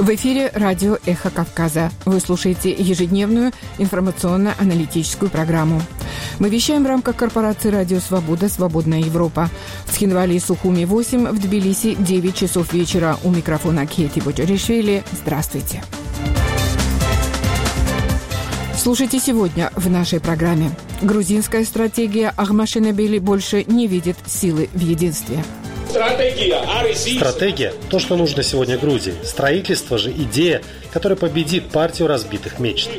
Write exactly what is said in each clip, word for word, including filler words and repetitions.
В эфире радио «Эхо Кавказа». Вы слушаете ежедневную информационно-аналитическую программу. Мы вещаем в рамках корпорации «Радио Свобода. Свободная Европа». В Схинвале и Сухуми восемь, в Тбилиси девять часов вечера. У микрофона Кети Боджаришвили. Здравствуйте. Слушайте сегодня в нашей программе. Грузинская стратегия Ахмашенебели больше не видит силы в единстве. Стратегия – то, что нужно сегодня Грузии. Строительство же – идея, которая победит партию разбитых мечт.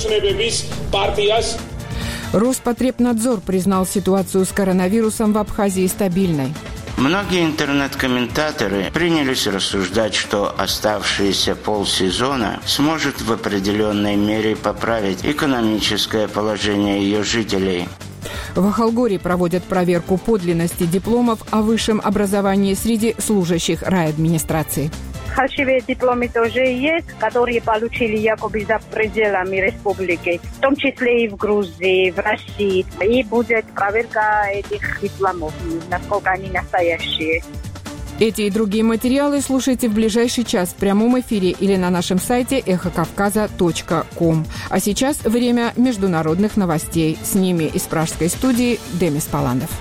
Роспотребнадзор признал ситуацию с коронавирусом в Абхазии стабильной. Многие интернет-комментаторы принялись рассуждать, что оставшиеся полсезона сможет в определенной мере поправить экономическое положение ее жителей. В Ахалгоре проводят проверку подлинности дипломов о высшем образовании среди служащих райадминистрации. Фальшивые дипломы тоже есть, которые получили якобы за пределами республики, в том числе и в Грузии, в России. И будет проверка этих дипломов, насколько они настоящие. Эти и другие материалы слушайте в ближайший час в прямом эфире или на нашем сайте эхо кавказа точка ком. А сейчас время международных новостей. С ними из пражской студии Демис Паландов.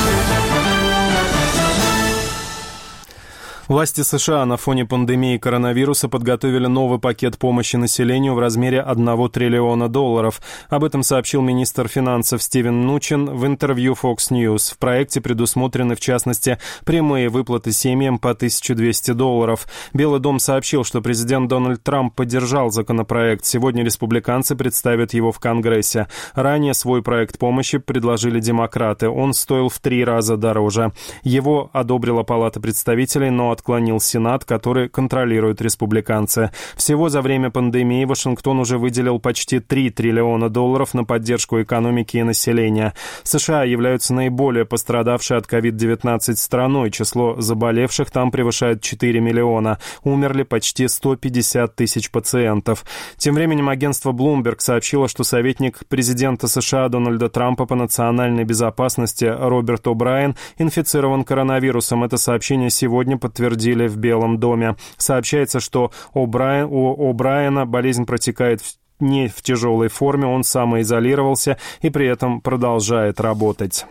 Власти США на фоне пандемии коронавируса подготовили новый пакет помощи населению в размере одного триллиона долларов. Об этом сообщил министр финансов Стивен Мнучин в интервью Fox News. В проекте предусмотрены, в частности, прямые выплаты семьям по тысяча двести долларов. Белый дом сообщил, что президент Дональд Трамп поддержал законопроект. Сегодня республиканцы представят его в Конгрессе. Ранее свой проект помощи предложили демократы. Он стоил в три раза дороже. Его одобрила Палата представителей, но отклонил Сенат, который контролируют республиканцы. Всего за время пандемии Вашингтон уже выделил почти три триллиона долларов на поддержку экономики и населения. США являются наиболее пострадавшей от ковид девятнадцать страной. Число заболевших там превышает четыре миллиона. Умерли почти сто пятьдесят тысяч пациентов. Тем временем агентство Bloomberg сообщило, что советник президента США Дональда Трампа по национальной безопасности Роберт О'Брайен инфицирован коронавирусом. Это сообщение сегодня подтвердилось Подтвердили в Белом доме. Сообщается, что у О'Брайена болезнь протекает не в тяжелой форме, он самоизолировался и при этом продолжает работать.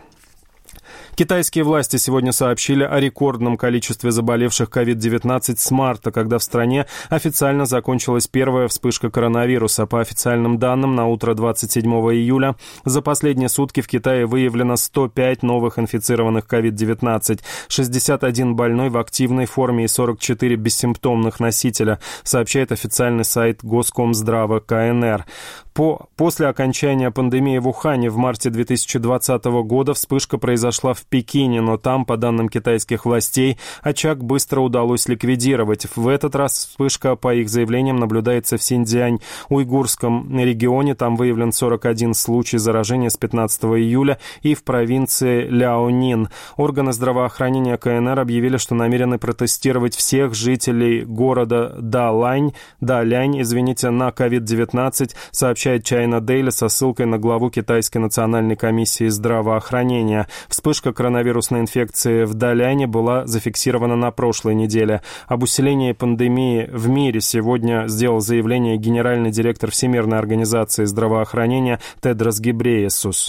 Китайские власти сегодня сообщили о рекордном количестве заболевших ковид девятнадцать с марта, когда в стране официально закончилась первая вспышка коронавируса. По официальным данным, на утро двадцать седьмого июля за последние сутки в Китае выявлено сто пять новых инфицированных ковид девятнадцать, шестьдесят один больной в активной форме и сорок четыре бессимптомных носителя, сообщает официальный сайт Госкомздрава ка эн эр. По, после окончания пандемии в Ухане в марте две тысячи двадцатого года вспышка произошла в Пекине, но там, по данным китайских властей, очаг быстро удалось ликвидировать. В этот раз вспышка, по их заявлениям, наблюдается в Синьцзянь-Уйгурском регионе. Там выявлен сорок один случай заражения с пятнадцатого июля и в провинции Ляонин. Органы здравоохранения ка эн эр объявили, что намерены протестировать всех жителей города Далань, Далянь, извините, на ковид девятнадцать, сообщает China Daily со ссылкой на главу Китайской национальной комиссии здравоохранения. Вспышка коронавирусной инфекции в Даляне была зафиксирована на прошлой неделе. Об усилении пандемии в мире сегодня сделал заявление генеральный директор Всемирной организации здравоохранения Тедрос Гебрейесус.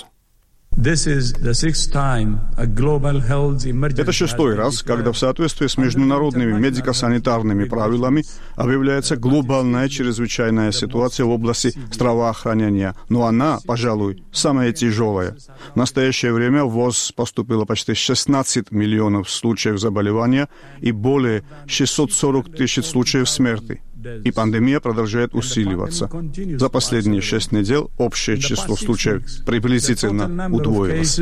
Это шестой раз, когда в соответствии с международными медико-санитарными правилами объявляется глобальная чрезвычайная ситуация в области здравоохранения. Но она, пожалуй, самая тяжелая. В настоящее время в ВОЗ поступило почти шестнадцать миллионов случаев заболевания и более шестьсот сорок тысяч случаев смерти. И пандемия продолжает усиливаться. За последние шесть недель общее число случаев приблизительно удвоилось.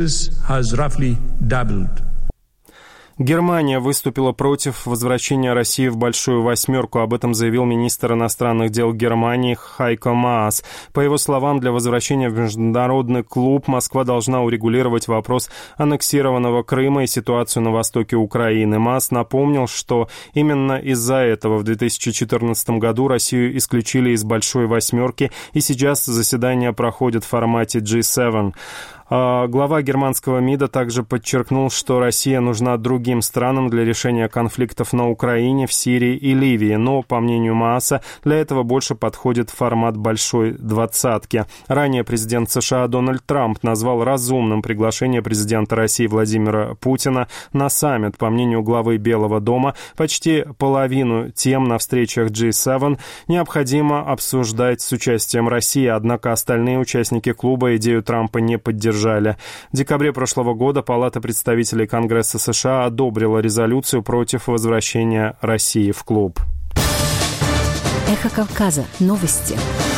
Германия выступила против возвращения России в Большую Восьмерку. Об этом заявил министр иностранных дел Германии Хайко Маас. По его словам, для возвращения в международный клуб Москва должна урегулировать вопрос аннексированного Крыма и ситуацию на востоке Украины. Маас напомнил, что именно из-за этого в две тысячи четырнадцатом году Россию исключили из Большой Восьмерки, и сейчас заседания проходят в формате джи семь. Глава германского МИДа также подчеркнул, что Россия нужна другим странам для решения конфликтов на Украине, в Сирии и Ливии, но, по мнению Мааса, для этого больше подходит формат «большой двадцатки». Ранее президент США Дональд Трамп назвал разумным приглашение президента России Владимира Путина на саммит. По мнению главы Белого дома, почти половину тем на встречах джи семь необходимо обсуждать с участием России, однако остальные участники клуба идею Трампа не поддержали. В декабре прошлого года Палата представителей Конгресса США одобрила резолюцию против возвращения России в клуб. Эхо Кавказа. Новости.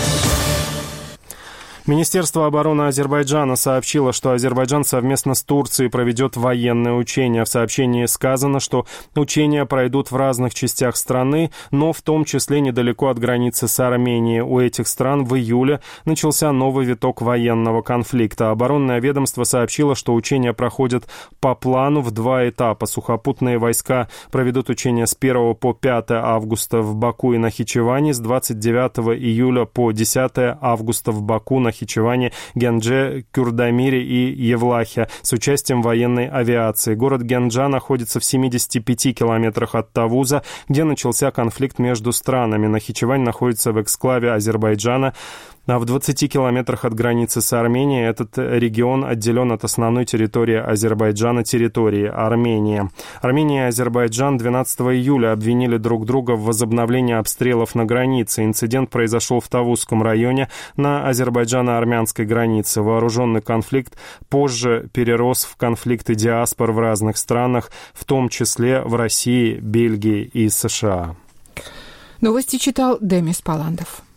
Министерство обороны Азербайджана сообщило, что Азербайджан совместно с Турцией проведет военные учения. В сообщении сказано, что учения пройдут в разных частях страны, но в том числе недалеко от границы с Арменией. У этих стран в июле начался новый виток военного конфликта. Оборонное ведомство сообщило, что учения проходят по плану в два этапа. Сухопутные войска проведут учения с первого по пятое августа в Баку и Нахичевани, с двадцать девятого июля по десятое августа в Баку, Нахичевани, Генже, Кюрдамире и Евлахе с участием военной авиации. Город Генджа находится в семидесяти пяти километрах от Тавуза, где начался конфликт между странами. Нахичевань находится в эксклаве Азербайджана, а в двадцати километрах от границы с Арменией этот регион отделен от основной территории Азербайджана территории Армении. Армения и Азербайджан двенадцатого июля обвинили друг друга в возобновлении обстрелов на границе. Инцидент произошел в Тавузском районе на азербайджано-армянской границе. Вооруженный конфликт позже перерос в конфликты диаспор в разных странах, в том числе в России, Бельгии и США. Новости читал Демис Паландов.